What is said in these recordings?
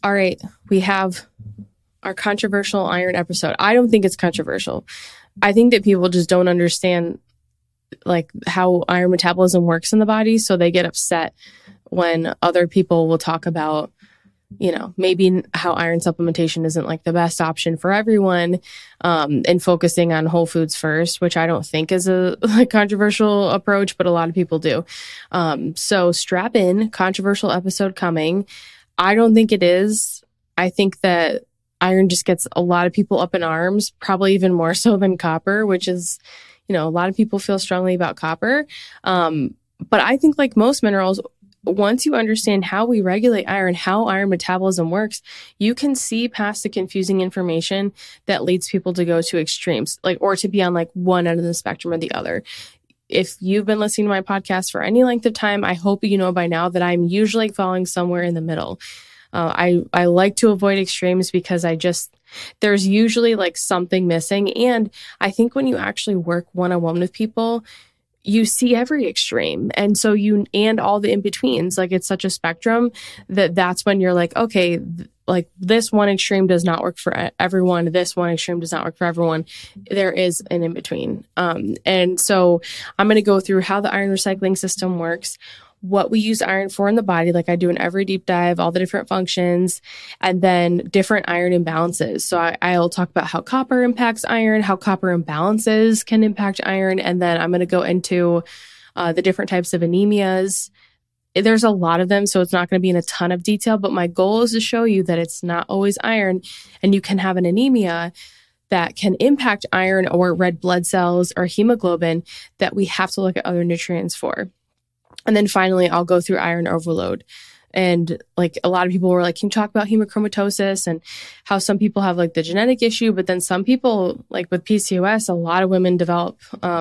All right, we have our controversial iron episode. I don't think it's controversial. I think that people just don't understand like how iron metabolism works in the body, so they get upset when other people will talk about, you know, maybe how iron supplementation isn't like the best option for everyone, and focusing on whole foods first, which I don't think is a like controversial approach, but a lot of people do. So strap in, controversial episode coming. I don't think it is. I think that iron just gets a lot of people up in arms, probably even more so than copper, which is, you know, a lot of people feel strongly about copper. But I think like most minerals, once you understand how we regulate iron, how iron metabolism works, you can see past the confusing information that leads people to go to extremes, like, or to be on like one end of the spectrum or the other. If you've been listening to my podcast for any length of time, I hope you know by now that I'm usually falling somewhere in the middle. I like to avoid extremes because there's usually like something missing. And I think when you actually work one-on-one with people, you see every extreme. And so and all the in-betweens, like it's such a spectrum that's when you're like, okay, like this one extreme does not work for everyone. This one extreme does not work for everyone. There is an in-between. And so I'm going to go through how the iron recycling system works, what we use iron for in the body, like I do in every deep dive, all the different functions, and then different iron imbalances. So I'll talk about how copper impacts iron, how copper imbalances can impact iron, and then I'm going to go into the different types of anemias. There's a lot of them, so it's not going to be in a ton of detail, but my goal is to show you that it's not always iron, and you can have an anemia that can impact iron or red blood cells or hemoglobin that we have to look at other nutrients for. And then finally, I'll go through iron overload. And like a lot of people were like, can you talk about hemochromatosis and how some people have like the genetic issue, but then some people like with PCOS, a lot of women develop,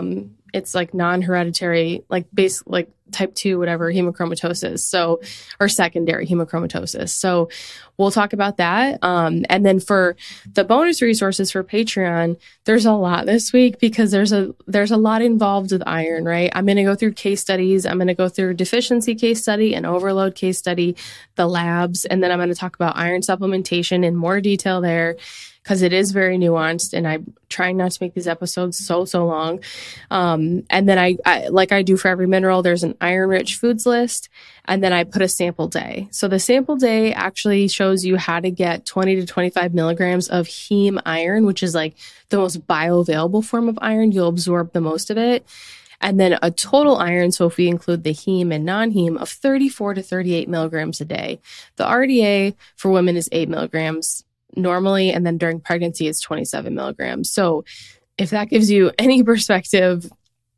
it's like non-hereditary, like type 2, whatever, hemochromatosis. So, or secondary hemochromatosis. So we'll talk about that. And then for the bonus resources for Patreon, there's a lot this week because there's a lot involved with iron, right? I'm going to go through case studies. I'm going to go through deficiency case study and overload case study, the labs, and then I'm going to talk about iron supplementation in more detail there, because it is very nuanced, and I'm trying not to make these episodes so long. And then I like I do for every mineral, there's an iron-rich foods list, and then I put a sample day. So the sample day actually shows you how to get 20 to 25 milligrams of heme iron, which is like the most bioavailable form of iron. You'll absorb the most of it. And then a total iron, so if we include the heme and non-heme, of 34 to 38 milligrams a day. The RDA for women is 8 milligrams normally, and then during pregnancy it's 27 milligrams. So if that gives you any perspective,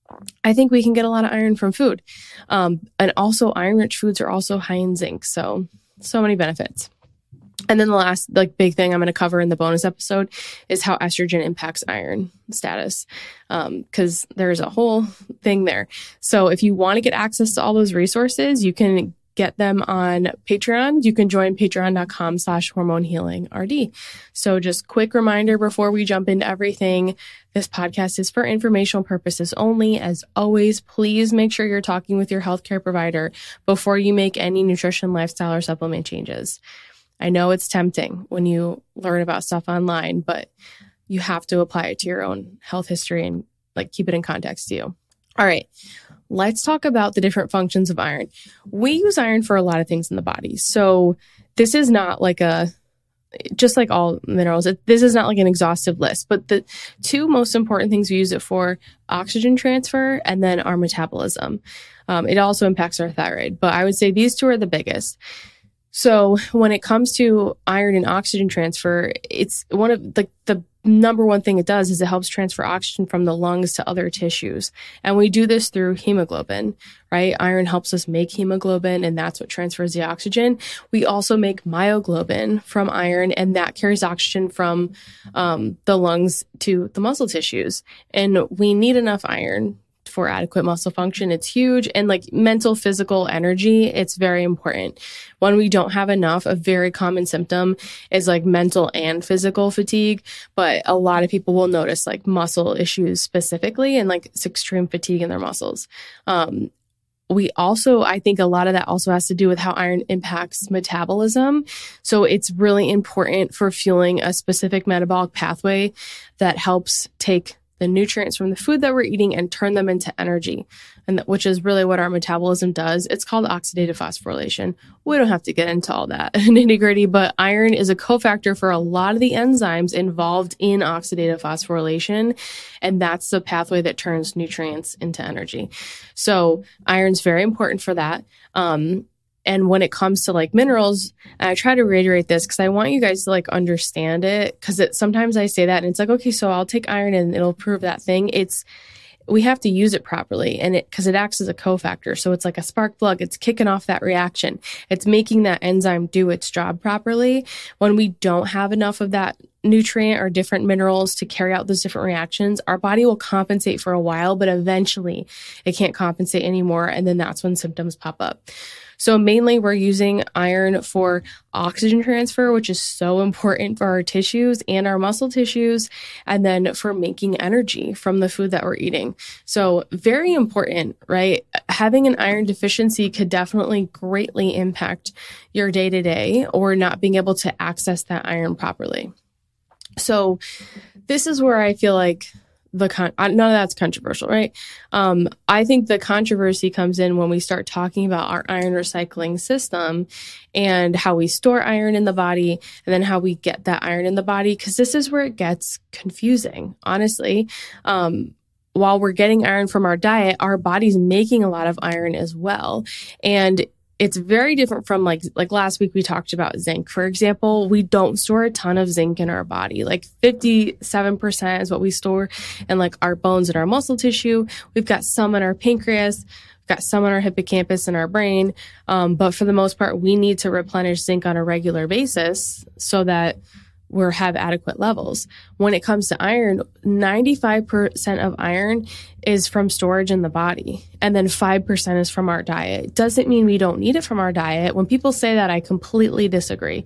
I think we can get a lot of iron from food. And also iron-rich foods are also high in zinc. So many benefits. And then the last like big thing I'm going to cover in the bonus episode is how estrogen impacts iron status, because there's a whole thing there. So if you want to get access to all those resources, you can get them on Patreon. You can join patreon.com/hormonehealingrd. So just quick reminder before we jump into everything, this podcast is for informational purposes only. As always, please make sure you're talking with your healthcare provider before you make any nutrition, lifestyle, or supplement changes. I know it's tempting when you learn about stuff online, but you have to apply it to your own health history and like keep it in context to you. All right. Let's talk about the different functions of iron. We use iron for a lot of things in the body. So this is not like just like all minerals, this is not like an exhaustive list, but the two most important things we use it for, oxygen transfer and then our metabolism. It also impacts our thyroid, but I would say these two are the biggest. So when it comes to iron and oxygen transfer, it's one of the number one thing it does is it helps transfer oxygen from the lungs to other tissues. And we do this through hemoglobin, right? Iron helps us make hemoglobin, and that's what transfers the oxygen. We also make myoglobin from iron, and that carries oxygen from the lungs to the muscle tissues. And we need enough iron for adequate muscle function. It's huge. And like mental, physical energy, it's very important. When we don't have enough, a very common symptom is like mental and physical fatigue. But a lot of people will notice like muscle issues specifically and like extreme fatigue in their muscles. I think a lot of that also has to do with how iron impacts metabolism. So it's really important for fueling a specific metabolic pathway that helps take the nutrients from the food that we're eating and turn them into energy, and which is really what our metabolism does. It's called oxidative phosphorylation. We don't have to get into all that nitty gritty, but iron is a cofactor for a lot of the enzymes involved in oxidative phosphorylation, and that's the pathway that turns nutrients into energy. So iron's very important for that. And when it comes to like minerals, and I try to reiterate this because I want you guys to like understand it, because sometimes I say that and it's like, okay, so I'll take iron and it'll prove that thing. We have to use it properly, and because it acts as a cofactor. So it's like a spark plug. It's kicking off that reaction. It's making that enzyme do its job properly. When we don't have enough of that nutrient or different minerals to carry out those different reactions, our body will compensate for a while, but eventually it can't compensate anymore. And then that's when symptoms pop up. So mainly we're using iron for oxygen transfer, which is so important for our tissues and our muscle tissues, and then for making energy from the food that we're eating. So very important, right? Having an iron deficiency could definitely greatly impact your day-to-day or not being able to access that iron properly. So this is where I feel like none of that's controversial, right? I think the controversy comes in when we start talking about our iron recycling system and how we store iron in the body and then how we get that iron in the body, because this is where it gets confusing, honestly. While we're getting iron from our diet, our body's making a lot of iron as well. And it's very different from like last week we talked about zinc. For example, we don't store a ton of zinc in our body. Like 57% is what we store in like our bones and our muscle tissue. We've got some in our pancreas, we've got some in our hippocampus and our brain. But for the most part, we need to replenish zinc on a regular basis so that we have adequate levels. When it comes to iron, 95% of iron is from storage in the body, and then 5% is from our diet. Doesn't mean we don't need it from our diet. When people say that, I completely disagree.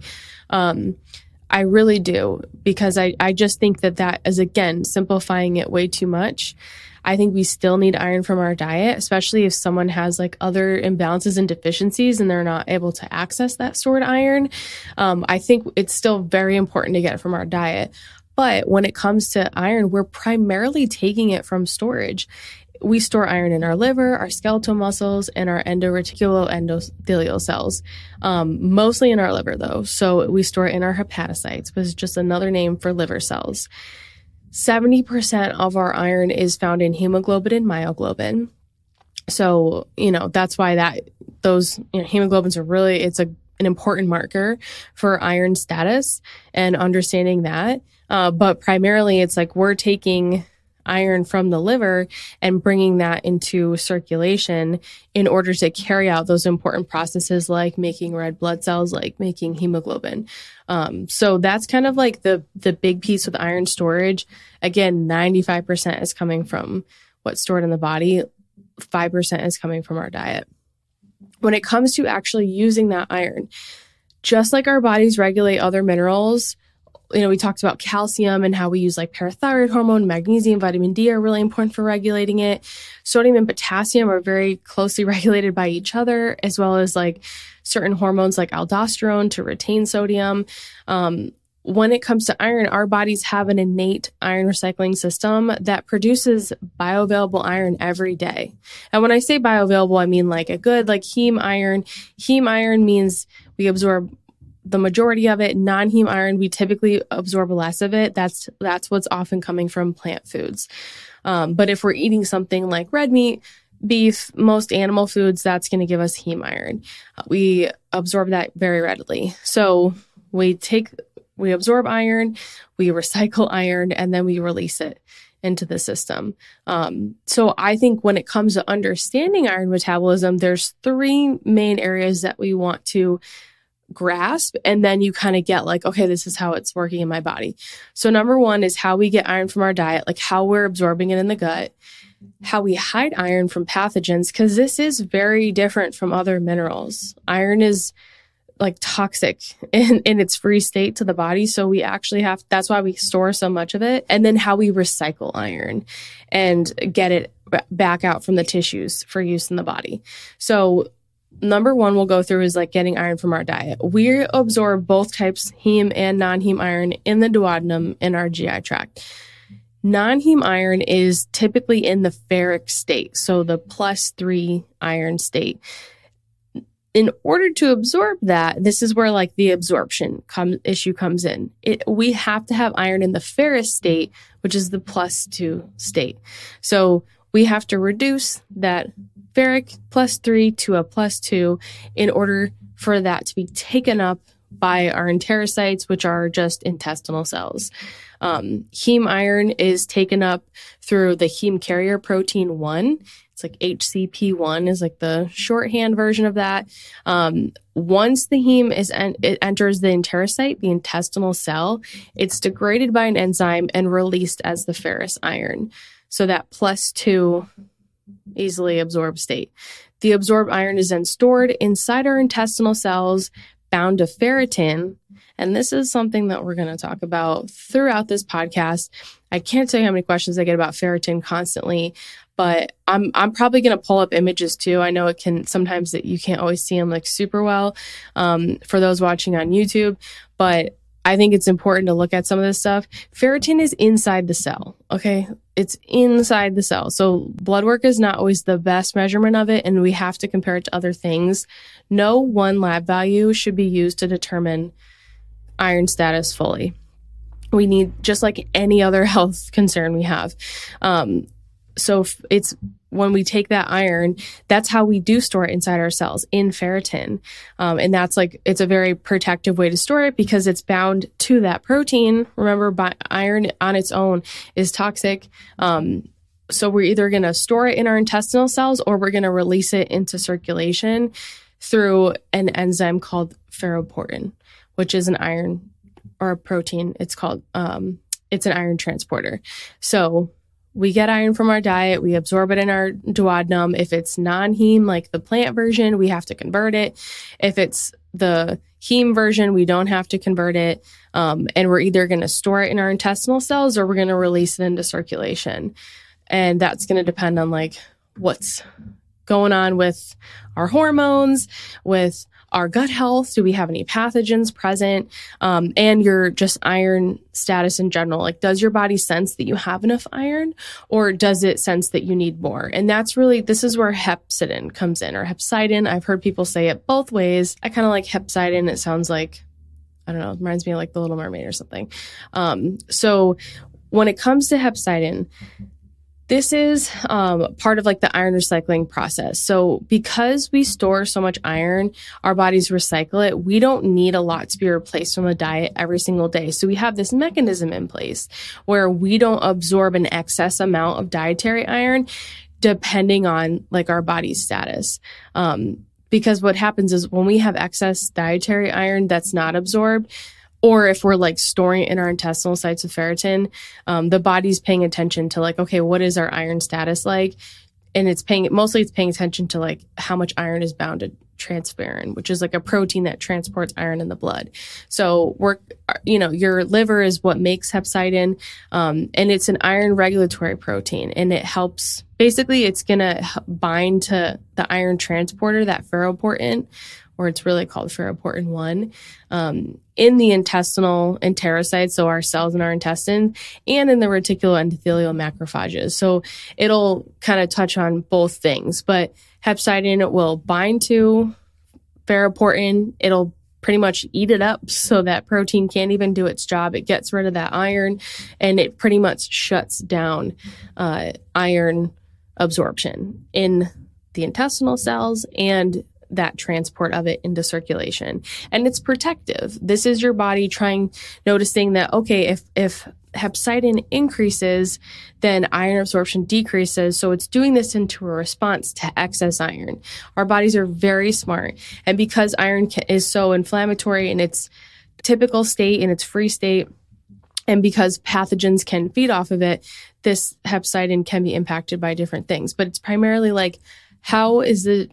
I really do, because I just think that is, again, simplifying it way too much. I think we still need iron from our diet, especially if someone has like other imbalances and deficiencies and they're not able to access that stored iron. I think it's still very important to get it from our diet. But when it comes to iron, we're primarily taking it from storage. We store iron in our liver, our skeletal muscles, and our endothelial cells, mostly in our liver though. So we store it in our hepatocytes, which is just another name for liver cells. 70% of our iron is found in hemoglobin and myoglobin. So, that's why those hemoglobins are really, it's an important marker for iron status and understanding that. But primarily it's like we're taking iron from the liver and bringing that into circulation in order to carry out those important processes like making red blood cells, like making hemoglobin. So that's kind of like the big piece with iron storage. Again, 95% is coming from what's stored in the body. 5% is coming from our diet. When it comes to actually using that iron, just like our bodies regulate other minerals, we talked about calcium and how we use like parathyroid hormone, magnesium, vitamin D are really important for regulating it. Sodium and potassium are very closely regulated by each other, as well as like certain hormones like aldosterone to retain sodium. When it comes to iron, our bodies have an innate iron recycling system that produces bioavailable iron every day. And when I say bioavailable, I mean like a good like heme iron. Heme iron means we absorb the majority of it. Non-heme iron, we typically absorb less of it. That's what's often coming from plant foods. But if we're eating something like red meat, beef, most animal foods, that's going to give us heme iron. We absorb that very readily. So we absorb iron, we recycle iron, and then we release it into the system. So I think when it comes to understanding iron metabolism, there's 3 main areas that we want to grasp, and then you kind of get like, okay, this is how it's working in my body. So number 1 is how we get iron from our diet, like how we're absorbing it in the gut, how we hide iron from pathogens, because this is very different from other minerals. Iron is like toxic in its free state to the body. So we actually that's why we store so much of it. And then how we recycle iron and get it back out from the tissues for use in the body. So number one we'll go through is like getting iron from our diet. We absorb both types, heme and non-heme iron, in the duodenum in our GI tract. Non-heme iron is typically in the ferric state, so the +3 iron state. In order to absorb that, this is where like the absorption issue comes in. We have to have iron in the ferrous state, which is the +2 state. So we have to reduce that ferric +3 to a +2 in order for that to be taken up by our enterocytes, which are just intestinal cells. Heme iron is taken up through the heme carrier protein 1. It's like HCP1 is like the shorthand version of that. Once the heme it enters the enterocyte, the intestinal cell, it's degraded by an enzyme and released as the ferrous iron. So that +2 easily absorbed state. The absorbed iron is then stored inside our intestinal cells, bound to ferritin. And this is something that we're going to talk about throughout this podcast. I can't tell you how many questions I get about ferritin constantly, but I'm probably going to pull up images too. I know it can sometimes that you can't always see them like super well for those watching on YouTube, but I think it's important to look at some of this stuff. Ferritin is inside the cell, okay? It's inside the cell. So blood work is not always the best measurement of it, and we have to compare it to other things. No one lab value should be used to determine iron status fully. We need, just like any other health concern we have. So it's when we take that iron, that's how we do store it inside our cells, in ferritin. And that's like, it's a very protective way to store it because it's bound to that protein. Remember, iron on its own is toxic. So we're either going to store it in our intestinal cells or we're going to release it into circulation through an enzyme called ferroportin, which is an iron or a protein. It's called, it's an iron transporter. So we get iron from our diet. We absorb it in our duodenum. If it's non-heme, like the plant version, we have to convert it. If it's the heme version, we don't have to convert it. And we're either going to store it in our intestinal cells or we're going to release it into circulation. And that's going to depend on like what's going on with our hormones, with our gut health. Do we have any pathogens present? And your just iron status in general. Like, does your body sense that you have enough iron or does it sense that you need more? And that's really, this is where hepcidin comes in, or hepcidin. I've heard people say it both ways. I kind of like hepcidin. It sounds like, I don't know, it reminds me of like the Little Mermaid or something. So when it comes to hepcidin, this is part of like the iron recycling process. So because we store so much iron, our bodies recycle it. We don't need a lot to be replaced from the diet every single day. So we have this mechanism in place where we don't absorb an excess amount of dietary iron depending on like our body's status. Because what happens is when we have excess dietary iron that's not absorbed, or if we're like storing it in our intestinal sites of ferritin, the body's paying attention to like, okay, what is our iron status like? And it's paying attention to like how much iron is bound to transferrin, which is like a protein that transports iron in the blood. So your liver is what makes hepcidin, and it's an iron regulatory protein, and it helps, basically it's going to bind to the iron transporter, that ferroportin, or it's really called ferroportin 1, in the intestinal enterocytes, so our cells in our intestines, and in the reticuloendothelial macrophages. So it'll kind of touch on both things, but hepcidin will bind to ferroportin. It'll pretty much eat it up so that protein can't even do its job. It gets rid of that iron, and it pretty much shuts down iron absorption in the intestinal cells and that transport of it into circulation. And it's protective. This is your body noticing that, okay, if hepcidin increases, then iron absorption decreases. So it's doing this into a response to excess iron. Our bodies are very smart. And because iron is so inflammatory in its typical state, in its free state, and because pathogens can feed off of it, this hepcidin can be impacted by different things. But it's primarily like, how is the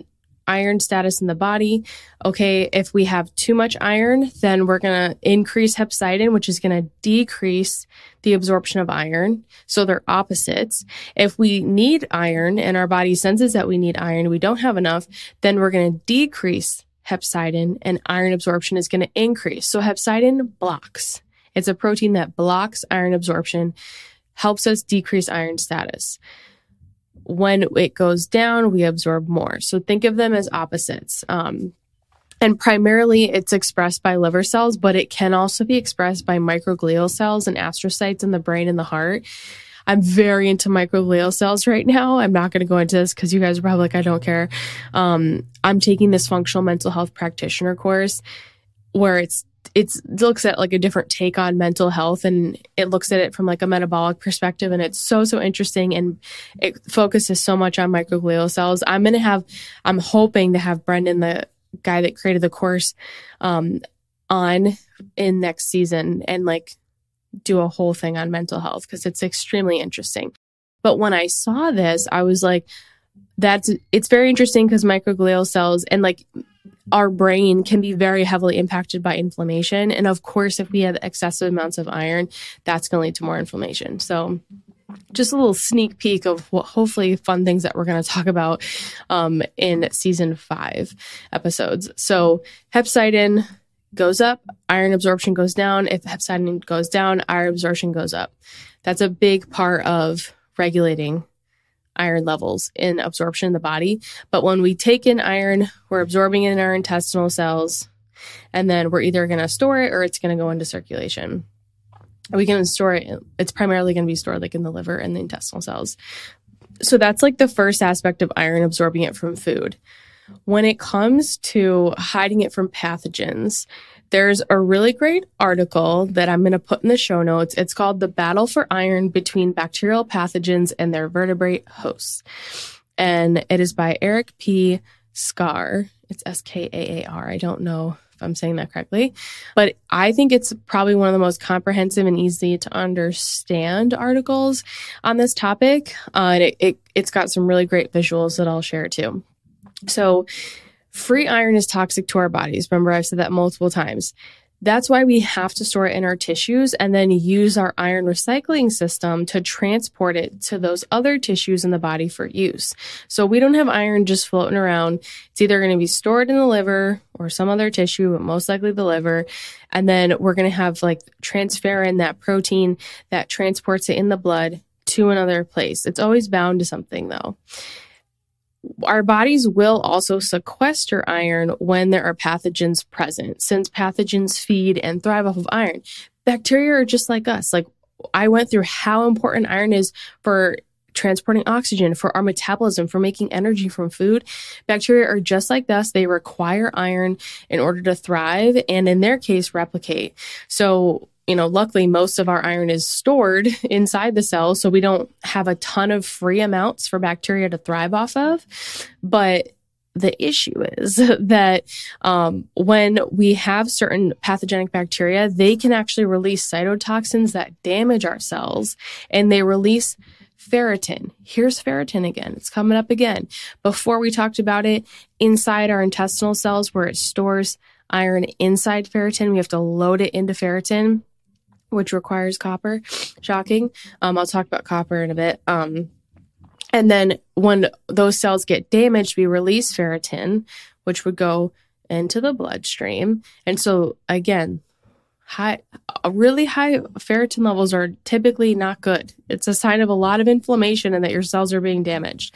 iron status in the body. Okay, if we have too much iron, then we're going to increase hepcidin, which is going to decrease the absorption of iron. So they're opposites. If we need iron and our body senses that we need iron, we don't have enough, then we're going to decrease hepcidin and iron absorption is going to increase. So hepcidin blocks. It's a protein that blocks iron absorption, helps us decrease iron status. When it goes down, we absorb more. So think of them as opposites. And primarily it's expressed by liver cells, but it can also be expressed by microglial cells and astrocytes in the brain and the heart. I'm very into microglial cells right now. I'm not going to go into this because you guys are probably like, I don't care. I'm taking this functional mental health practitioner course where it looks at like a different take on mental health, and it looks at it from like a metabolic perspective. And it's so interesting. And it focuses so much on microglial cells. I'm hoping to have Brendan, the guy that created the course, on in next season and like do a whole thing on mental health because it's extremely interesting. But when I saw this, I was like, it's very interesting because microglial cells and like our brain can be very heavily impacted by inflammation. And of course, if we have excessive amounts of iron, that's going to lead to more inflammation. So just a little sneak peek of what hopefully fun things that we're going to talk about in season 5 episodes. So hepcidin goes up, iron absorption goes down. If hepcidin goes down, iron absorption goes up. That's a big part of regulating iron levels in absorption in the body. But when we take in iron, we're absorbing it in our intestinal cells, and then we're either going to store it or it's going to go into circulation. We can store it. It's primarily going to be stored like in the liver and the intestinal cells. So that's like the first aspect of iron, absorbing it from food. When it comes to hiding it from pathogens, there's a really great article that I'm going to put in the show notes. It's called The Battle for Iron Between Bacterial Pathogens and Their Vertebrate Hosts. And it is by Eric P. Skaar. It's Skaar. I don't know if I'm saying that correctly, but I think it's probably one of the most comprehensive and easy to understand articles on this topic. And it's got some really great visuals that I'll share too. So free iron is toxic to our bodies. Remember, I've said that multiple times. That's why we have to store it in our tissues and then use our iron recycling system to transport it to those other tissues in the body for use. So we don't have iron just floating around. It's either going to be stored in the liver or some other tissue, but most likely the liver. And then we're going to have like transferrin, that protein that transports it in the blood to another place. It's always bound to something though. Our bodies will also sequester iron when there are pathogens present, since pathogens feed and thrive off of iron. Bacteria are just like us. Like I went through how important iron is for transporting oxygen, for our metabolism, for making energy from food. Bacteria are just like us. They require iron in order to thrive and in their case, replicate. So luckily most of our iron is stored inside the cells, so we don't have a ton of free amounts for bacteria to thrive off of. But the issue is that when we have certain pathogenic bacteria, they can actually release cytotoxins that damage our cells, and they release ferritin. Here's ferritin again. It's coming up again. Before we talked about it, inside our intestinal cells where it stores iron inside ferritin, we have to load it into ferritin, which requires copper. Shocking. I'll talk about copper in a bit. And then when those cells get damaged, we release ferritin, which would go into the bloodstream. And so again, really high ferritin levels are typically not good. It's a sign of a lot of inflammation and that your cells are being damaged.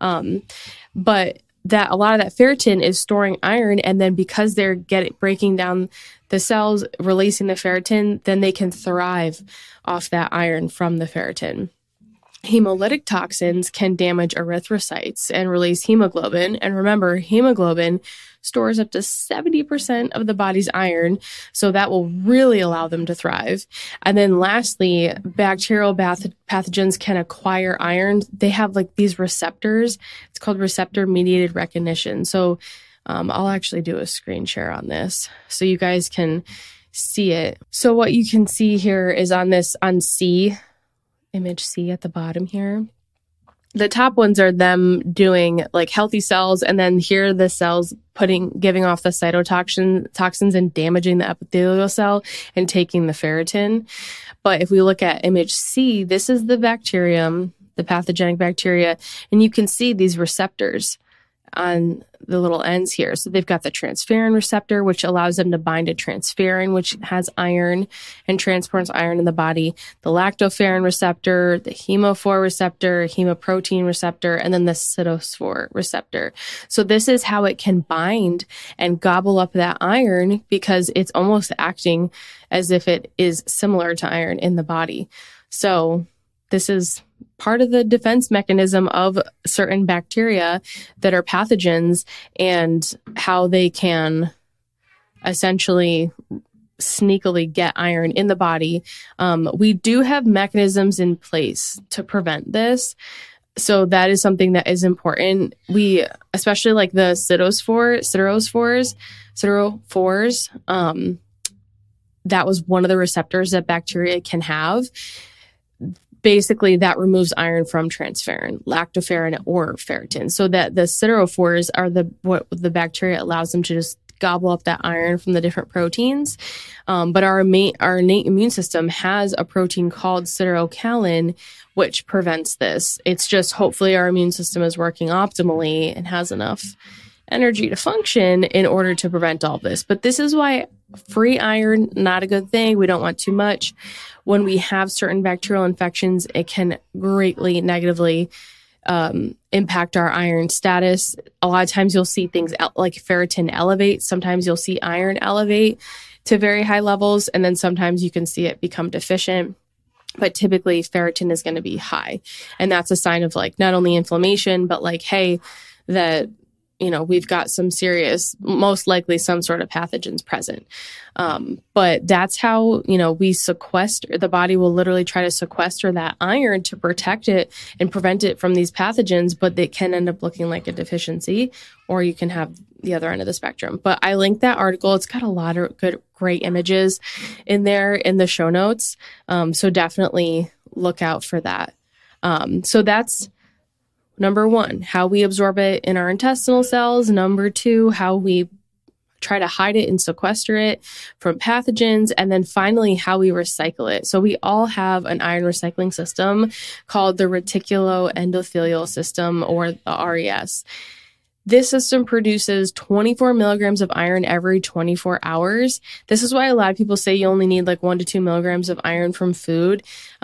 But that a lot of that ferritin is storing iron, and then because they're breaking down the cells, releasing the ferritin, then they can thrive off that iron from the ferritin. Hemolytic toxins can damage erythrocytes and release hemoglobin. And remember, hemoglobin stores up to 70% of the body's iron, so that will really allow them to thrive. And then lastly, bacterial pathogens can acquire iron. They have like these receptors. It's called receptor-mediated recognition. So I'll actually do a screen share on this so you guys can see it. So what you can see here is on C, image C at the bottom here. the top ones are them doing like healthy cells, and then here are the cells giving off the cytotoxins and damaging the epithelial cell and taking the ferritin. But if we look at image C, this is the bacterium, the pathogenic bacteria, and you can see these receptors on the little ends here. So they've got the transferrin receptor, which allows them to bind to transferrin, which has iron and transports iron in the body, the lactoferrin receptor, the hemophore receptor, hemoprotein receptor, and then the cytophore receptor. So this is how it can bind and gobble up that iron, because it's almost acting as if it is similar to iron in the body. So this is part of the defense mechanism of certain bacteria that are pathogens, and how they can essentially sneakily get iron in the body. We do have mechanisms in place to prevent this. So that is something that is important. We, especially like the cytophores, that was one of the receptors that bacteria can have. Basically, that removes iron from transferrin, lactoferrin, or ferritin. So that the cytophores are what the bacteria allows them to just gobble up that iron from the different proteins. But our innate immune system has a protein called cytokinin, which prevents this. It's just hopefully our immune system is working optimally and has enough energy to function in order to prevent all this. But this is why free iron, not a good thing. We don't want too much. When we have certain bacterial infections, it can greatly negatively impact our iron status. A lot of times you'll see things like ferritin elevate. Sometimes you'll see iron elevate to very high levels, and then sometimes you can see it become deficient. But typically ferritin is going to be high. And that's a sign of like not only inflammation, but like, hey, that we've got some serious, most likely some sort of pathogens present. But that's how, we sequester, the body will literally try to sequester that iron to protect it and prevent it from these pathogens, but they can end up looking like a deficiency, or you can have the other end of the spectrum. But I linked that article. It's got a lot of great images in there in the show notes. So definitely look out for that. So that's number one, how we absorb it in our intestinal cells. Number two, how we try to hide it and sequester it from pathogens. And then finally, how we recycle it. So we all have an iron recycling system called the reticuloendothelial system, or the RES. This system produces 24 milligrams of iron every 24 hours. This is why a lot of people say you only need like 1 to 2 milligrams of iron from food.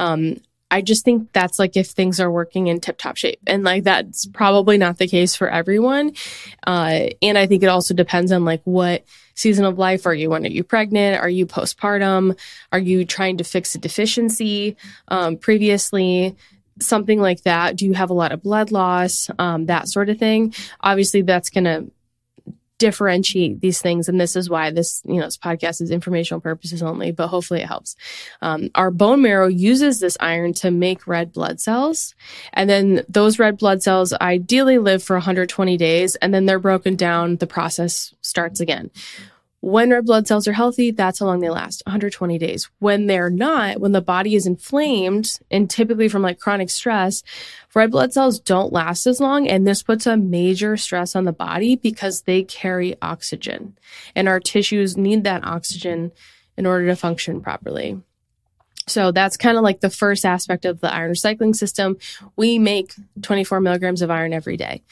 I just think that's like if things are working in tip-top shape, and like that's probably not the case for everyone. And I think it also depends on like what season of life are you? When are you pregnant? Are you postpartum? Are you trying to fix a deficiency previously? Something like that. Do you have a lot of blood loss? That sort of thing. Obviously, that's going to differentiate these things. And this is why this podcast is informational purposes only, but hopefully it helps. Our bone marrow uses this iron to make red blood cells. And then those red blood cells ideally live for 120 days, and then they're broken down. The process starts again. When red blood cells are healthy, that's how long they last, 120 days. When they're not, when the body is inflamed, and typically from like chronic stress, red blood cells don't last as long. And this puts a major stress on the body because they carry oxygen. And our tissues need that oxygen in order to function properly. So that's kind of like the first aspect of the iron recycling system. We make 24 milligrams of iron every day.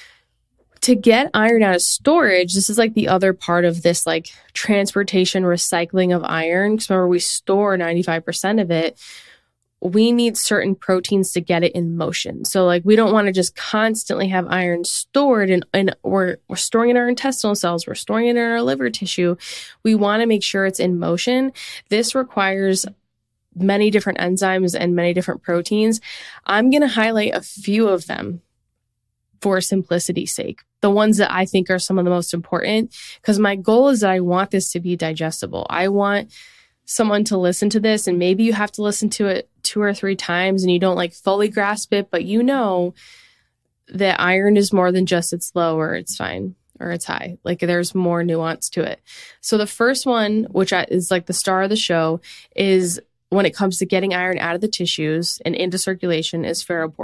To get iron out of storage, this is like the other part of this like transportation recycling of iron. Because remember, we store 95% of it. We need certain proteins to get it in motion. So like we don't want to just constantly have iron stored and we're storing it in our intestinal cells. We're storing it in our liver tissue. We want to make sure it's in motion. This requires many different enzymes and many different proteins. I'm going to highlight a few of them for simplicity's sake, the ones that I think are some of the most important, because my goal is that I want this to be digestible. I want someone to listen to this, and maybe you have to listen to it 2 or 3 times and you don't like fully grasp it, but you know that iron is more than just it's low or it's fine or it's high. Like there's more nuance to it. So the first one, which is like the star of the show, is when it comes to getting iron out of the tissues and into circulation, is ferroportin.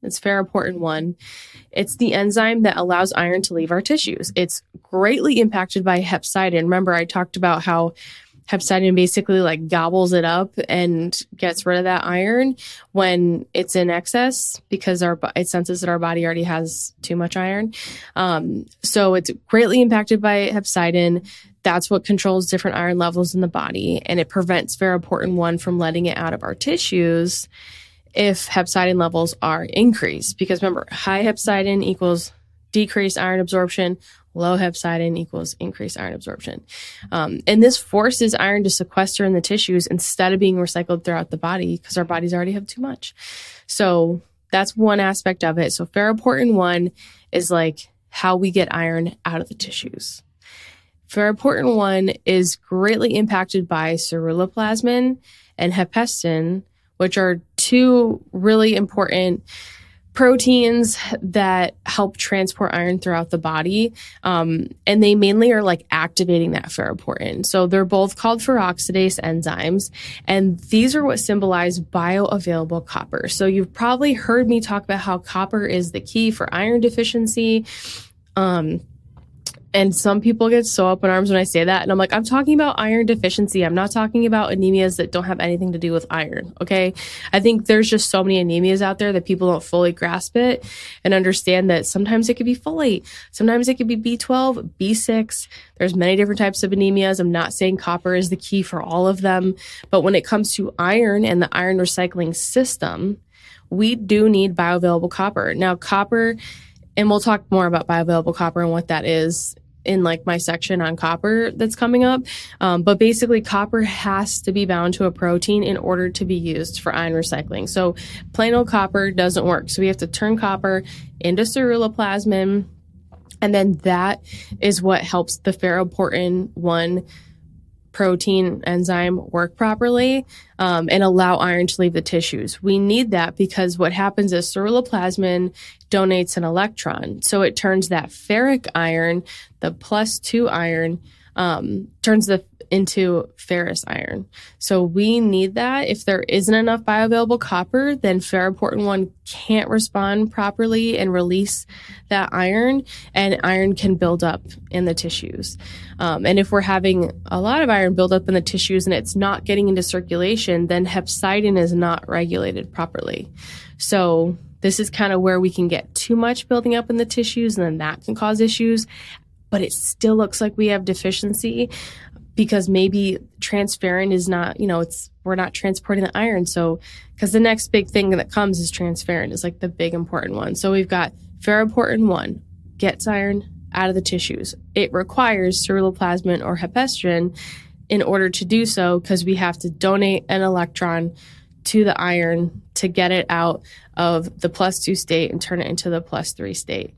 It's ferroportin 1. It's the enzyme that allows iron to leave our tissues. It's greatly impacted by hepcidin. Remember, I talked about how hepcidin basically like gobbles it up and gets rid of that iron when it's in excess because it senses that our body already has too much iron. So it's greatly impacted by hepcidin. That's what controls different iron levels in the body, and it prevents ferroportin 1 from letting it out of our tissues if hepcidin levels are increased. Because remember, high hepcidin equals decreased iron absorption, low hepcidin equals increased iron absorption. And this forces iron to sequester in the tissues instead of being recycled throughout the body because our bodies already have too much. So that's one aspect of it. So ferroportin 1 is like how we get iron out of the tissues. Ferroportin 1 is greatly impacted by ceruloplasmin and hepestin, which are two really important proteins that help transport iron throughout the body. And they mainly are like activating that ferroportin. So they're both called peroxidase enzymes. And these are what symbolize bioavailable copper. So you've probably heard me talk about how copper is the key for iron deficiency. And some people get so up in arms when I say that. And I'm like, I'm talking about iron deficiency. I'm not talking about anemias that don't have anything to do with iron. Okay. I think there's just so many anemias out there that people don't fully grasp it and understand that sometimes it could be folate. Sometimes it could be B12, B6. There's many different types of anemias. I'm not saying copper is the key for all of them. But when it comes to iron and the iron recycling system, we do need bioavailable copper. Now, copper, and we'll talk more about bioavailable copper and what that is in like my section on copper that's coming up. But basically copper has to be bound to a protein in order to be used for iron recycling. So plain old copper doesn't work. So we have to turn copper into ceruloplasmin. And then that is what helps the ferroportin 1 protein enzyme work properly and allow iron to leave the tissues. We need that because what happens is ceruloplasmin donates an electron. So it turns that ferric iron, the +2 iron, turns into ferrous iron. So we need that. If there isn't enough bioavailable copper, then ferroportin 1 can't respond properly and release that iron, and iron can build up in the tissues. And if we're having a lot of iron build up in the tissues and it's not getting into circulation, then hepcidin is not regulated properly. So this is kind of where we can get too much building up in the tissues, and then that can cause issues. But it still looks like we have deficiency because maybe transferrin is not, we're not transporting the iron. So, because the next big thing that comes is transferrin is like the big important one. So we've got ferroportin 1 gets iron out of the tissues. It requires ceruloplasmin or hepestrin in order to do so because we have to donate an electron to the iron to get it out of the +2 state and turn it into the +3 state.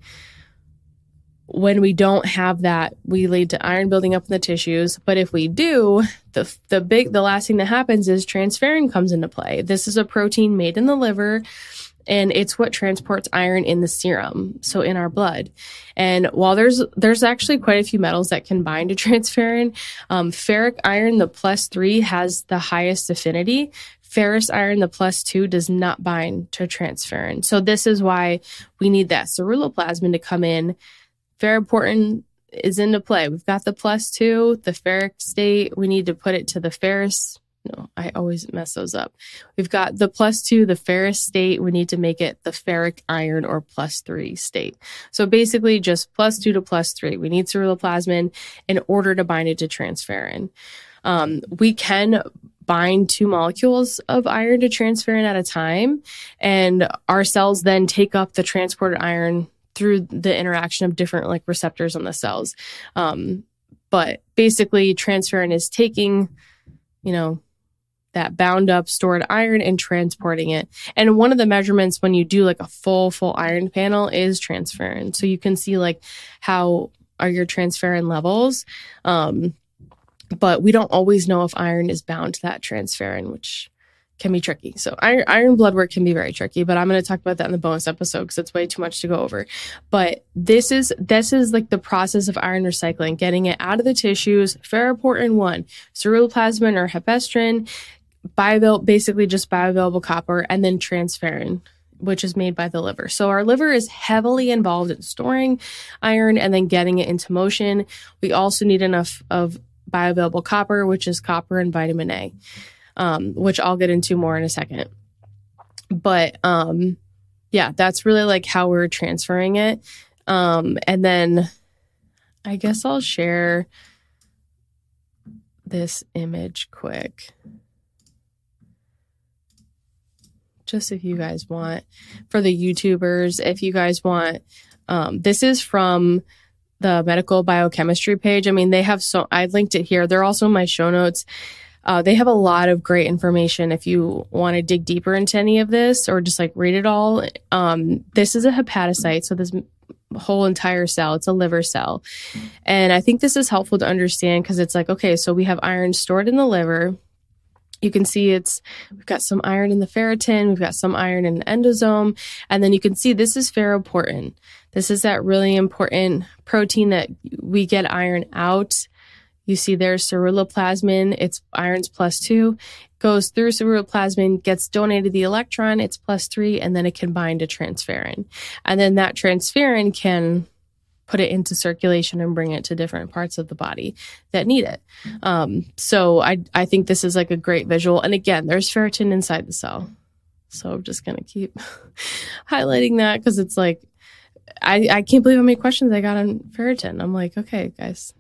When we don't have that, we lead to iron building up in the tissues. But if we do, the last thing that happens is transferrin comes into play. This is a protein made in the liver, and it's what transports iron in the serum, so in our blood. And while there's actually quite a few metals that can bind to transferrin, ferric iron, the +3, has the highest affinity. Ferrous iron, the +2, does not bind to transferrin. So this is why we need that ceruloplasmin to come in. Ferroportin is into play. We've got the +2, the ferric state. We need to put it to the ferrous. No, I always mess those up. We've got the +2, the ferrous state. We need to make it the ferric iron or +3 state. So basically just +2 to +3. We need ceruloplasmin in order to bind it to transferrin. We can bind 2 molecules of iron to transferrin at a time, and our cells then take up the transported iron through the interaction of different like receptors on the cells. But basically transferrin is taking, that bound up stored iron and transporting it. And one of the measurements when you do like a full iron panel is transferrin. So you can see like how are your transferrin levels. But we don't always know if iron is bound to that transferrin, which can be tricky. So iron blood work can be very tricky, but I'm going to talk about that in the bonus episode because it's way too much to go over. But this is like the process of iron recycling, getting it out of the tissues, ferroportin 1, ceruloplasmin or hepestrin, basically just bioavailable copper, and then transferrin which is made by the liver. So our liver is heavily involved in storing iron and then getting it into motion. We also need enough of bioavailable copper, which is copper and vitamin A, which I'll get into more in a second. But yeah, that's really like how we're transferring it. And then I guess I'll share this image quick. Just if you guys want, for the YouTubers, if you guys want, this is from the medical biochemistry page. I mean, they have I linked it here. They're also in my show notes. They have a lot of great information if you want to dig deeper into any of this or just like read it all. This is a hepatocyte. So this whole entire cell, it's a liver cell. And I think this is helpful to understand because it's like, okay, so we have iron stored in the liver. You can see we've got some iron in the ferritin, we've got some iron in the endosome, and then you can see this is ferroportin. This is that really important protein that we get iron out. You see there's ceruloplasmin, it's iron's +2, goes through ceruloplasmin, gets donated the electron, it's +3, and then it can bind to transferrin. And then that transferrin can put it into circulation and bring it to different parts of the body that need it. So I think this is like a great visual. And again, there's ferritin inside the cell. So I'm just going to keep highlighting that because it's like, I can't believe how many questions I got on ferritin. I'm like, okay, guys,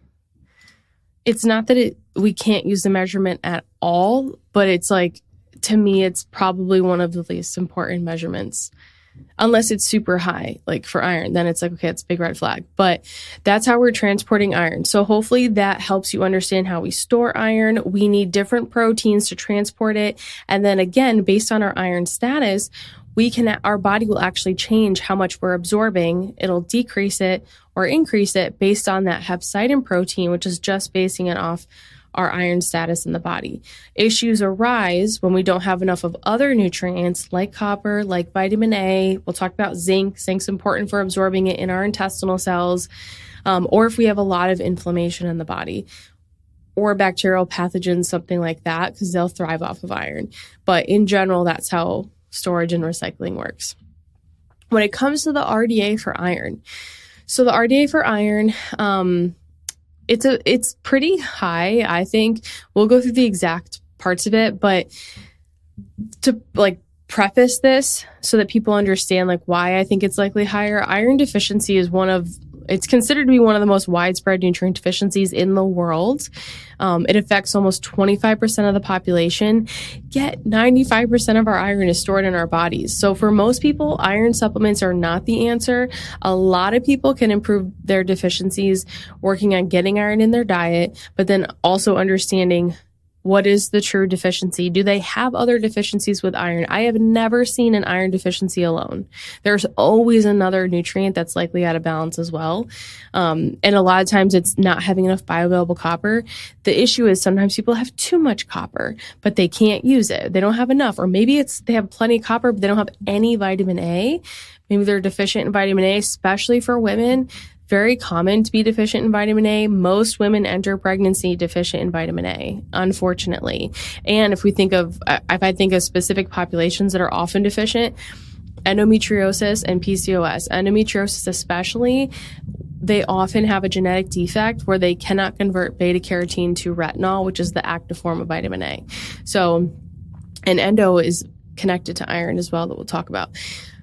it's not that we can't use the measurement at all, but it's like, to me, it's probably one of the least important measurements. Unless it's super high, like for iron, then it's like, okay, it's a big red flag. But that's how we're transporting iron. So hopefully that helps you understand how we store iron. We need different proteins to transport it. And then again, based on our iron status, our body will actually change how much we're absorbing. It'll decrease it or increase it based on that hepcidin protein, which is just basing it off our iron status in the body. Issues arise when we don't have enough of other nutrients like copper, like vitamin A. We'll talk about zinc. Zinc's important for absorbing it in our intestinal cells. Or if we have a lot of inflammation in the body or bacterial pathogens, something like that, because they'll thrive off of iron. But in general, that's how storage and recycling works. When it comes to the RDA for iron, so the RDA for iron, it's pretty high, I think. We'll go through the exact parts of it, but to like preface this so that people understand like why I think it's likely higher, iron deficiency is it's considered to be one of the most widespread nutrient deficiencies in the world. It affects almost 25% of the population, yet 95% of our iron is stored in our bodies. So for most people, iron supplements are not the answer. A lot of people can improve their deficiencies working on getting iron in their diet, but then also understanding what is the true deficiency? Do they have other deficiencies with iron? I have never seen an iron deficiency alone. There's always another nutrient that's likely out of balance as well. And a lot of times it's not having enough bioavailable copper. The issue is sometimes people have too much copper, but they can't use it. They don't have enough. Or maybe they have plenty of copper, but they don't have any vitamin A. Maybe they're deficient in vitamin A, especially for women. Very common to be deficient in vitamin A. Most women enter pregnancy deficient in vitamin A, unfortunately. And if I think of specific populations that are often deficient, endometriosis and PCOS. Endometriosis especially, they often have a genetic defect where they cannot convert beta carotene to retinol, which is the active form of vitamin A. So, and endo is connected to iron as well that we'll talk about.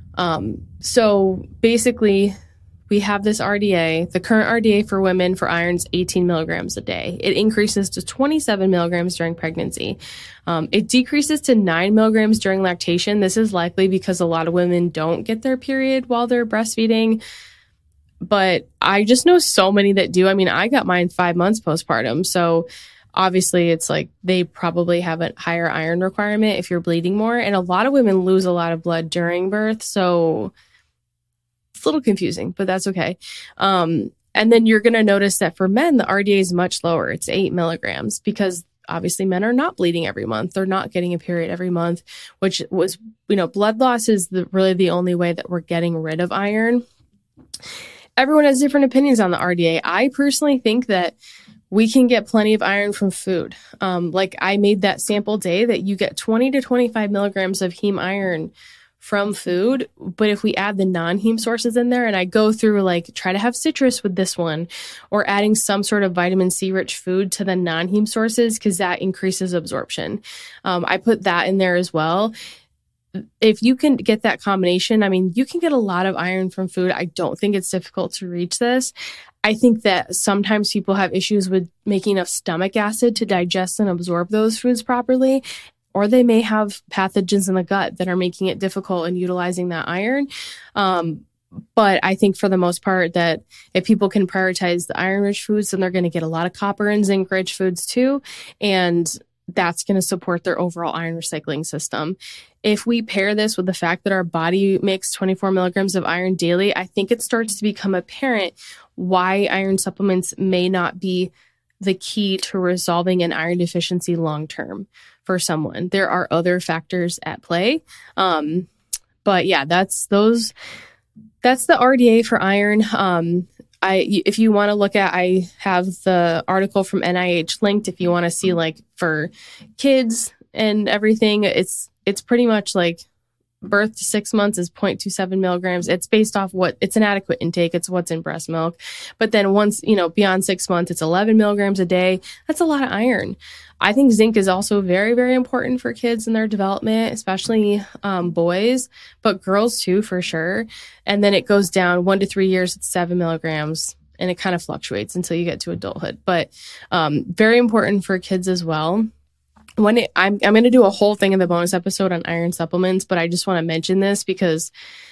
So basically, we have this RDA. The current RDA for women for iron is 18 milligrams a day. It increases to 27 milligrams during pregnancy. It decreases to 9 milligrams during lactation. This is likely because a lot of women don't get their period while they're breastfeeding. But I just know so many that do. I mean, I got mine 5 months postpartum. So obviously it's like they probably have a higher iron requirement if you're bleeding more. And a lot of women lose a lot of blood during birth. So it's a little confusing, but that's okay. And then you're going to notice that for men, the RDA is much lower. It's 8 milligrams because obviously men are not bleeding every month. They're not getting a period every month, which was, blood loss is really the only way that we're getting rid of iron. Everyone has different opinions on the RDA. I personally think that we can get plenty of iron from food. Like I made that sample day that you get 20 to 25 milligrams of heme iron from food. But if we add the non-heme sources in there, and I go through like try to have citrus with this one, or adding some sort of vitamin C rich food to the non-heme sources, because that increases absorption. I put that in there as well. If you can get that combination, I mean, you can get a lot of iron from food. I don't think it's difficult to reach this. I think that sometimes people have issues with making enough stomach acid to digest and absorb those foods properly, or they may have pathogens in the gut that are making it difficult in utilizing that iron. But I think for the most part that if people can prioritize the iron-rich foods, then they're going to get a lot of copper and zinc-rich foods too. And that's going to support their overall iron recycling system. If we pair this with the fact that our body makes 24 milligrams of iron daily, I think it starts to become apparent why iron supplements may not be the key to resolving an iron deficiency long-term for someone. There are other factors at play. But yeah, that's the RDA for iron. If you want to look at, I have the article from NIH linked. If you want to see like for kids and everything, it's pretty much like birth to 6 months is 0.27 milligrams. It's based off it's an adequate intake. It's what's in breast milk. But then once, beyond 6 months, it's 11 milligrams a day. That's a lot of iron. I think zinc is also very, very important for kids in their development, especially boys, but girls too, for sure. And then it goes down 1 to 3 years, it's 7 milligrams, and it kind of fluctuates until you get to adulthood. But very important for kids as well. I'm going to do a whole thing in the bonus episode on iron supplements, but I just want to mention this because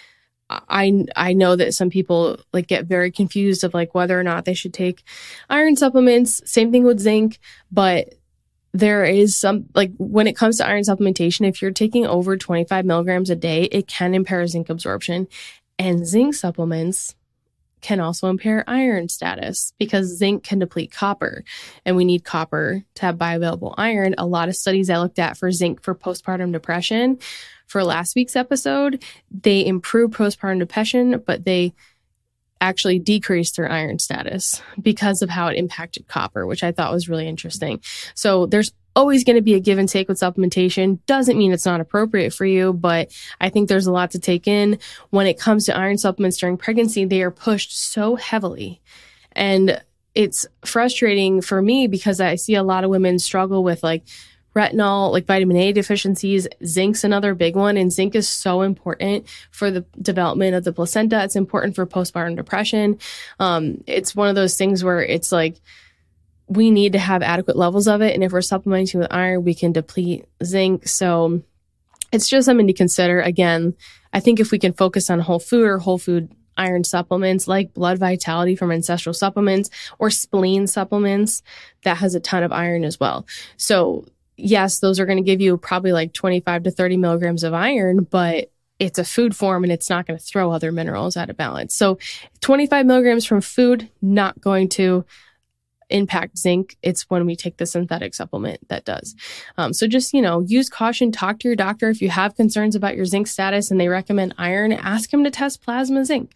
I know that some people like get very confused of like whether or not they should take iron supplements. Same thing with zinc, but there is some, like when it comes to iron supplementation, if you're taking over 25 milligrams a day, it can impair zinc absorption, and zinc supplements can also impair iron status because zinc can deplete copper, and we need copper to have bioavailable iron. A lot of studies I looked at for zinc for postpartum depression for last week's episode, they improved postpartum depression, but they actually decreased their iron status because of how it impacted copper, which I thought was really interesting. So there's always going to be a give and take with supplementation. Doesn't mean it's not appropriate for you, but I think there's a lot to take in. When it comes to iron supplements during pregnancy, they are pushed so heavily. And it's frustrating for me because I see a lot of women struggle with like retinol, like vitamin A deficiencies. Zinc's another big one. And zinc is so important for the development of the placenta. It's important for postpartum depression. It's one of those things where it's like, we need to have adequate levels of it. And if we're supplementing with iron, we can deplete zinc. So it's just something to consider. Again, I think if we can focus on whole food or whole food iron supplements like Blood Vitality from Ancestral Supplements or spleen supplements, that has a ton of iron as well. So yes, those are going to give you probably like 25 to 30 milligrams of iron, but it's a food form and it's not going to throw other minerals out of balance. So 25 milligrams from food, not going to impact zinc. It's when we take the synthetic supplement that does. So just, use caution, talk to your doctor. If you have concerns about your zinc status and they recommend iron, ask them to test plasma zinc.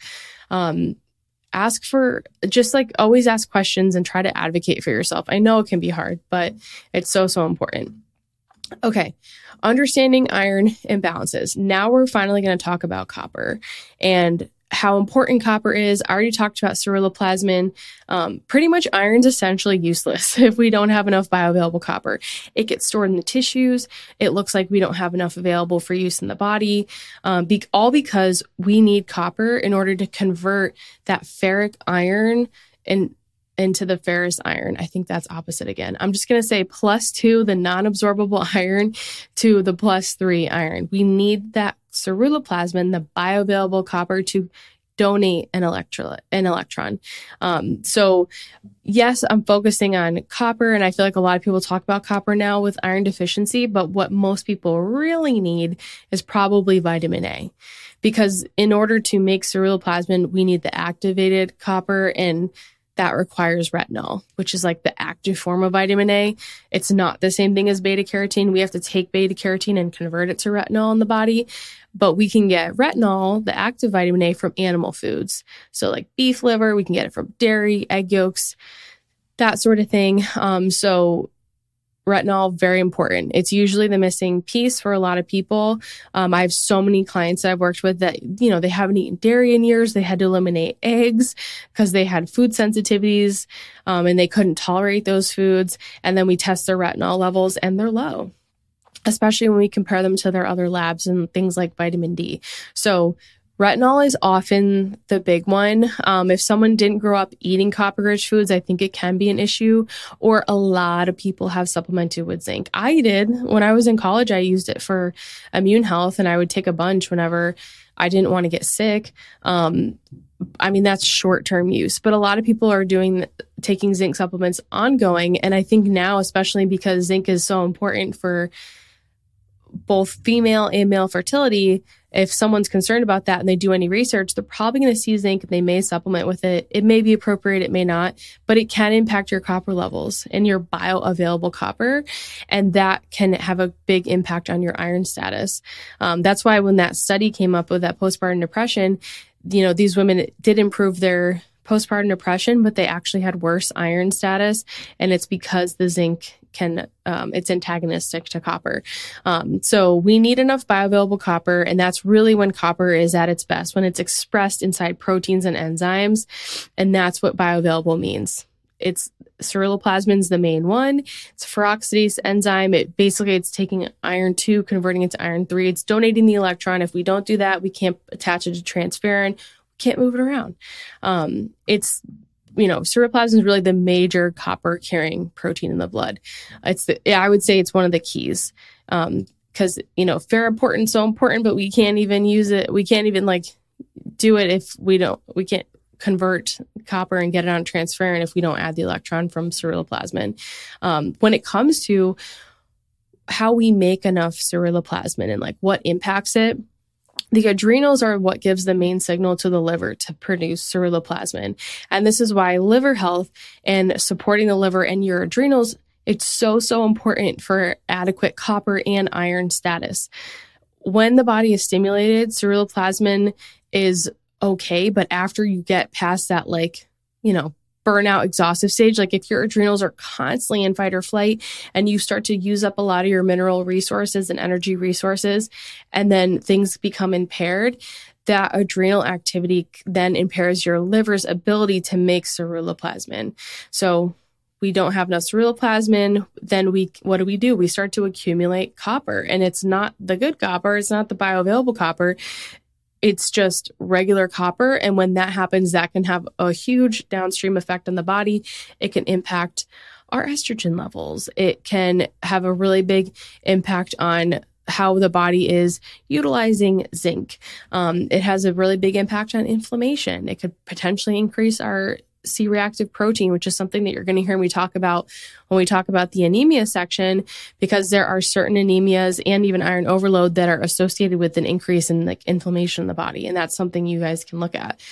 Ask for, just like always ask questions and try to advocate for yourself. I know it can be hard, but it's so, so important. Okay. Understanding iron imbalances. Now we're finally going to talk about copper and how important copper is. I already talked about ceruloplasmin. Pretty much iron's essentially useless if we don't have enough bioavailable copper. It gets stored in the tissues. It looks like we don't have enough available for use in the body, all because we need copper in order to convert that ferric iron into the ferrous iron. I think that's opposite again. I'm just going to say +2, the non-absorbable iron, to the +3 iron. We need that ceruloplasmin, the bioavailable copper, to donate an electron. So yes, I'm focusing on copper, and I feel like a lot of people talk about copper now with iron deficiency, but what most people really need is probably vitamin A, because in order to make ceruloplasmin, we need the activated copper, and that requires retinol, which is like the active form of vitamin A. It's not the same thing as beta carotene. We have to take beta carotene and convert it to retinol in the body, but we can get retinol, the active vitamin A, from animal foods. So like beef liver, we can get it from dairy, egg yolks, that sort of thing. So retinol, very important. It's usually the missing piece for a lot of people. I have so many clients that I've worked with that, they haven't eaten dairy in years. They had to eliminate eggs because they had food sensitivities, and they couldn't tolerate those foods. And then we test their retinol levels and they're low, especially when we compare them to their other labs and things like vitamin D. So retinol is often the big one. If someone didn't grow up eating copper-rich foods, I think it can be an issue, or a lot of people have supplemented with zinc. I did. When I was in college, I used it for immune health, and I would take a bunch whenever I didn't want to get sick. That's short-term use, but a lot of people are taking zinc supplements ongoing. And I think now, especially because zinc is so important for both female and male fertility, if someone's concerned about that and they do any research, they're probably going to see zinc and they may supplement with it. It may be appropriate, it may not, but it can impact your copper levels and your bioavailable copper. And that can have a big impact on your iron status. That's why when that study came up with that postpartum depression, these women did improve their postpartum depression, but they actually had worse iron status. And it's because the zinc it's antagonistic to copper. So we need enough bioavailable copper. And that's really when copper is at its best, when it's expressed inside proteins and enzymes. And that's what bioavailable means. It's ceruloplasmin is the main one. It's a peroxidase enzyme. It's taking iron 2, converting it to iron 3. It's donating the electron. If we don't do that, we can't attach it to transferrin. Can't move it around. Ceruloplasmin is really the major copper carrying protein in the blood. I would say it's one of the keys. Because, very important, so important, but we can't even use it. We can't even do it if we can't convert copper and get it on transferrin if we don't add the electron from ceruloplasmin. When it comes to how we make enough ceruloplasmin and what impacts it, the adrenals are what gives the main signal to the liver to produce ceruloplasmin. And this is why liver health and supporting the liver and your adrenals, it's so, so important for adequate copper and iron status. When the body is stimulated, ceruloplasmin is okay. But after you get past that, burnout, exhaustive stage, if your adrenals are constantly in fight or flight and you start to use up a lot of your mineral resources and energy resources, and then things become impaired, that adrenal activity then impairs your liver's ability to make ceruloplasmin. So we don't have enough ceruloplasmin, then what do? We start to accumulate copper, and it's not the good copper. It's not the bioavailable copper. It's just regular copper. And when that happens, that can have a huge downstream effect on the body. It can impact our estrogen levels. It can have a really big impact on how the body is utilizing zinc. It has a really big impact on inflammation. It could potentially increase our C-reactive protein, which is something that you're going to hear me talk about when we talk about the anemia section, because there are certain anemias and even iron overload that are associated with an increase in inflammation in the body. And that's something you guys can look at.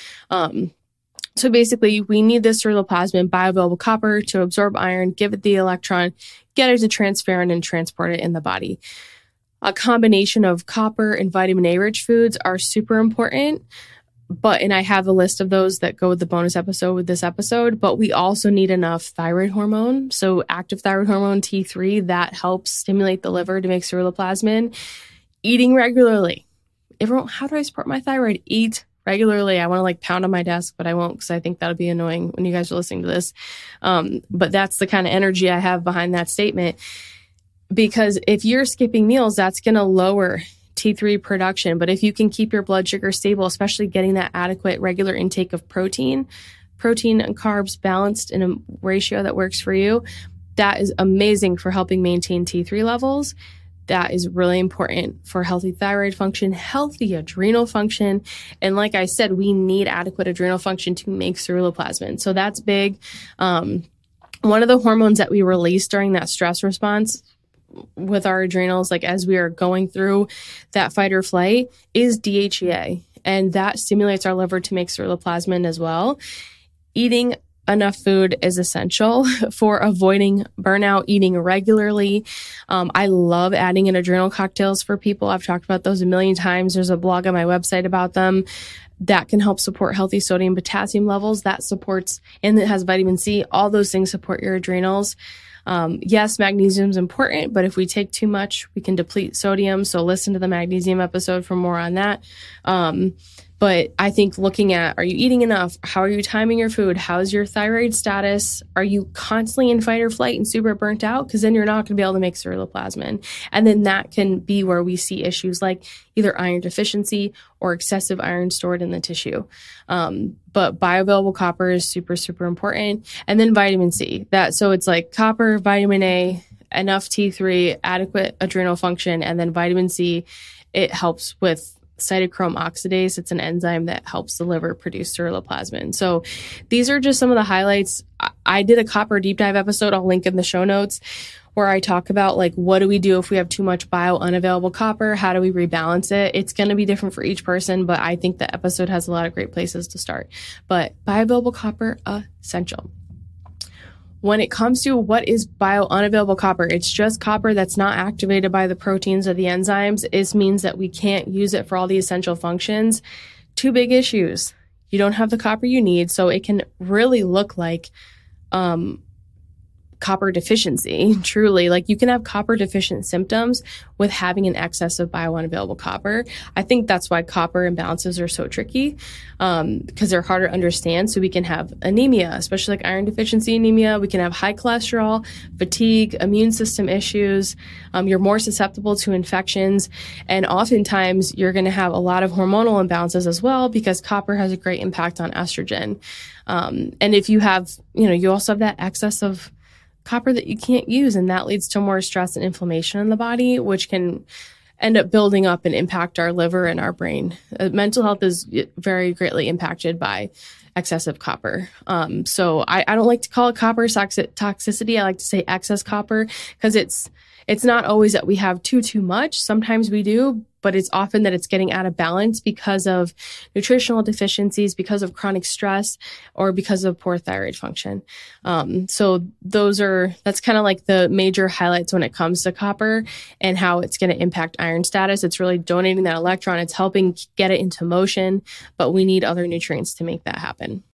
So basically, we need this ceruloplasmin, bioavailable copper, to absorb iron, give it the electron, get it to transferrin, and transport it in the body. A combination of copper and vitamin A rich foods are super important. And I have a list of those that go with the bonus episode with this episode, but we also need enough thyroid hormone. So active thyroid hormone, T3, that helps stimulate the liver to make ceruloplasmin. Eating regularly. Everyone, how do I support my thyroid? Eat regularly. I want to pound on my desk, but I won't, because I think that'll be annoying when you guys are listening to this. But that's the kind of energy I have behind that statement, because if you're skipping meals, that's going to lower T3 production. But if you can keep your blood sugar stable, especially getting that adequate regular intake of protein and carbs balanced in a ratio that works for you, that is amazing for helping maintain T3 levels. That is really important for healthy thyroid function, healthy adrenal function. And like I said, we need adequate adrenal function to make ceruloplasmin. So that's big. One of the hormones that we release during that stress response with our adrenals, as we are going through that fight or flight, is DHEA. And that stimulates our liver to make ceruloplasmin as well. Eating enough food is essential for avoiding burnout, eating regularly. I love adding in adrenal cocktails for people. I've talked about those a million times. There's a blog on my website about them that can help support healthy sodium potassium levels. That supports, and it has vitamin C. All those things support your adrenals. Yes, magnesium is important, but if we take too much, we can deplete sodium. So listen to the magnesium episode for more on that. But I think looking at, are you eating enough? How are you timing your food? How's your thyroid status? Are you constantly in fight or flight and super burnt out? Because then you're not going to be able to make ceruloplasmin. And then that can be where we see issues like either iron deficiency or excessive iron stored in the tissue. But bioavailable copper is super, super important. And then vitamin C. So it's like copper, vitamin A, enough T3, adequate adrenal function, and then vitamin C. It helps with cytochrome oxidase. It's an enzyme that helps the liver produce ceruloplasmin. So these are just some of the highlights. I did a copper deep dive episode. I'll link in the show notes where I talk about like, what do we do if we have too much bio unavailable copper? How do we rebalance it? It's going to be different for each person, but I think the episode has a lot of great places to start. But bioavailable copper, essential. When it comes to what is bio-unavailable copper, it's just copper that's not activated by the proteins or the enzymes. It means that we can't use it for all the essential functions. Two big issues. You don't have the copper you need, so it can really look like copper deficiency, truly. Like you can have copper deficient symptoms with having an excess of bio-unavailable copper. I think that's why copper imbalances are so tricky, because they're harder to understand. So we can have anemia, especially like iron deficiency anemia. We can have high cholesterol, fatigue, immune system issues. You're more susceptible to infections. And oftentimes you're going to have a lot of hormonal imbalances as well, because copper has a great impact on estrogen. And if you have, you also have that excess of copper that you can't use, and that leads to more stress and inflammation in the body, which can end up building up and impact our liver and our brain. Mental health is very greatly impacted by excessive copper. So I don't like to call it copper toxicity. I like to say excess copper, because it's not always that we have too much. Sometimes we do, but it's often that it's getting out of balance because of nutritional deficiencies, because of chronic stress, or because of poor thyroid function. So that's kind of like the major highlights when it comes to copper and how it's going to impact iron status. It's really donating that electron. It's helping get it into motion, but we need other nutrients to make that happen.